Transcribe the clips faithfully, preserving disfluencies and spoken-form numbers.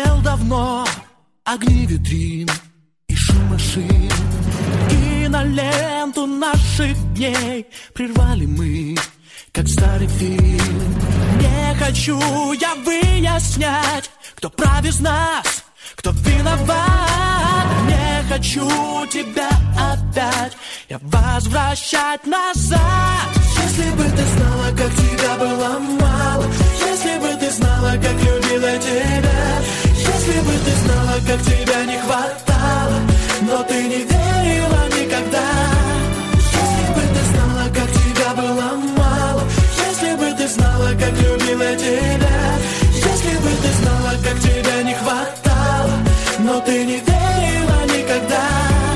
горел давно, огни витрин и шум машин. Киноленту наших дней прервали мы, как старый фильм. Не хочу я выяснять, кто прав из нас, кто виноват. Не хочу тебя опять я возвращать назад. Если бы ты знала, как тебя было мало, если бы ты знала, как любила тебя, если бы ты знала, как тебя не хватало, но ты не верила никогда. Если бы ты знала, как тебя было мало, если бы ты знала, как любила тебя, если бы ты знала, как тебя не хватало, но ты не верила никогда.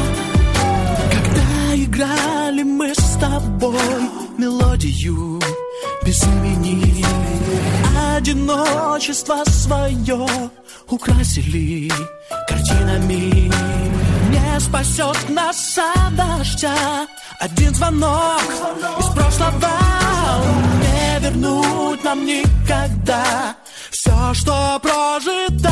Когда играли мы с тобой мелодию без имени, одиночество свое украсили картинами. Не спасет нас от дождя один звонок из прошлого. Не вернуть нам никогда все, что прожито.